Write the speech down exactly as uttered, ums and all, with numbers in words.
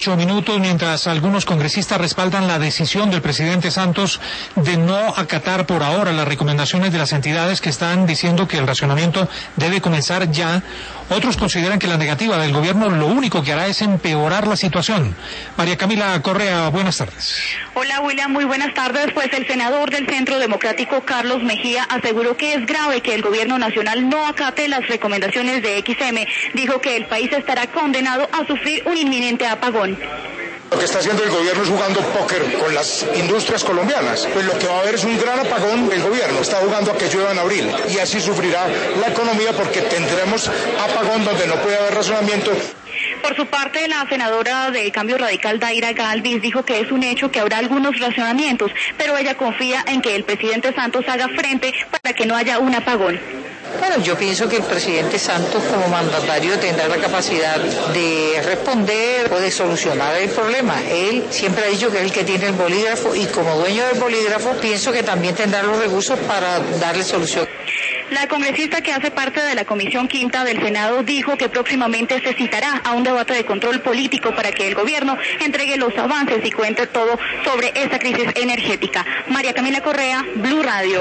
Ocho minutos, mientras algunos congresistas respaldan la decisión del presidente Santos de no acatar por ahora las recomendaciones de las entidades que están diciendo que el racionamiento debe comenzar ya, otros consideran que la negativa del gobierno lo único que hará es empeorar la situación. María Camila Correa, buenas tardes. Hola William, muy buenas tardes. Pues el senador del Centro Democrático, Carlos Mejía, aseguró que es grave que el gobierno nacional no acate las recomendaciones de X M. Dijo que el país estará condenado a sufrir un inminente apagón. Lo que está haciendo el gobierno es jugando póker con las industrias colombianas. Pues lo que va a haber es un gran apagón del gobierno. Está jugando a que llueva en abril y así sufrirá la economía porque tendremos apagón donde no puede haber razonamiento. Por su parte, la senadora de Cambio Radical, Daira Galvis, dijo que es un hecho que habrá algunos racionamientos, pero ella confía en que el presidente Santos haga frente para que no haya un apagón. Bueno, yo pienso que el presidente Santos como mandatario tendrá la capacidad de responder o de solucionar el problema. Él siempre ha dicho que es el que tiene el bolígrafo y como dueño del bolígrafo pienso que también tendrá los recursos para darle solución. La congresista que hace parte de la Comisión Quinta del Senado dijo que próximamente se citará a un debate de control político para que el gobierno entregue los avances y cuente todo sobre esta crisis energética. María Camila Correa, Blue Radio.